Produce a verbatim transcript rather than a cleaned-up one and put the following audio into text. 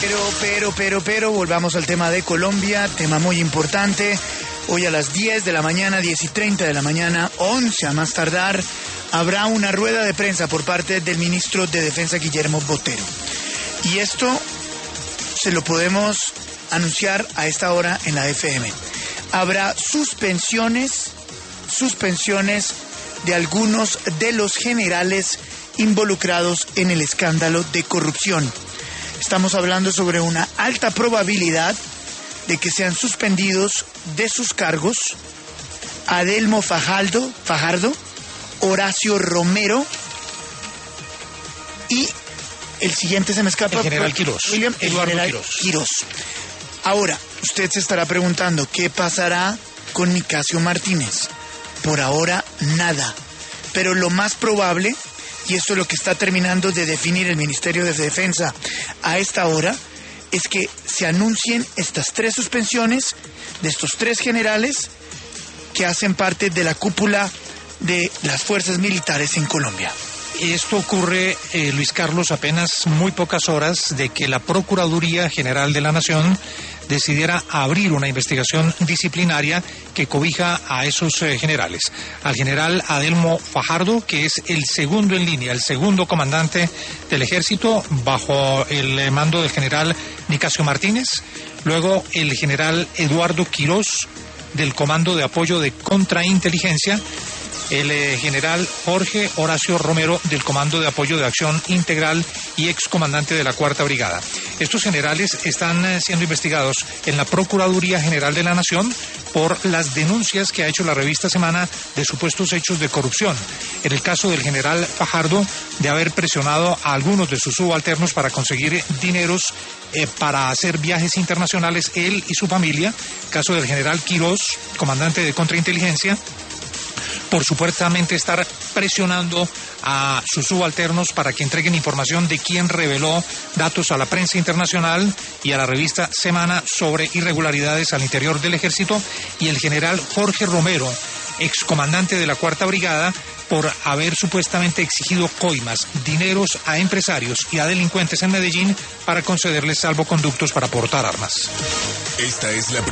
Pero, pero, pero, pero, volvamos al tema de Colombia, tema muy importante. Hoy a las diez de la mañana, diez y treinta de la mañana, once a más tardar, habrá una rueda de prensa por parte del ministro de Defensa, Guillermo Botero. Y esto se lo podemos anunciar a esta hora en la F M. Habrá suspensiones, suspensiones de algunos de los generales involucrados en el escándalo de corrupción. Estamos hablando sobre una alta probabilidad de que sean suspendidos de sus cargos Adelmo Fajardo, Fajardo, Horacio Romero y el siguiente se me escapa. El general Quirós. William, el Eduardo general Quirós. Quirós. Ahora, usted se estará preguntando, ¿qué pasará con Nicasio Martínez? Por ahora, nada. Pero lo más probable, y esto es lo que está terminando de definir el Ministerio de Defensa a esta hora, es que se anuncien estas tres suspensiones de estos tres generales que hacen parte de la cúpula de las fuerzas militares en Colombia. Esto ocurre, eh, Luis Carlos, apenas muy pocas horas de que la Procuraduría General de la Nación decidiera abrir una investigación disciplinaria que cobija a esos eh, generales. Al general Adelmo Fajardo, que es el segundo en línea, el segundo comandante del ejército, bajo el eh, mando del general Nicasio Martínez. Luego el general Eduardo Quirós, del Comando de Apoyo de Contrainteligencia. El eh, general Jorge Horacio Romero, del Comando de Apoyo de Acción Integral y excomandante de la Cuarta Brigada. Estos generales están eh, siendo investigados en la Procuraduría General de la Nación por las denuncias que ha hecho la revista Semana de supuestos hechos de corrupción. En el caso del general Fajardo, de haber presionado a algunos de sus subalternos para conseguir dineros eh, para hacer viajes internacionales, él y su familia. Caso del general Quirós, comandante de Contrainteligencia, por supuestamente estar presionando a sus subalternos para que entreguen información de quién reveló datos a la prensa internacional y a la revista Semana sobre irregularidades al interior del ejército, y el general Jorge Romero, excomandante de la Cuarta Brigada, por haber supuestamente exigido coimas, dineros a empresarios y a delincuentes en Medellín para concederles salvoconductos para portar armas. Esta es la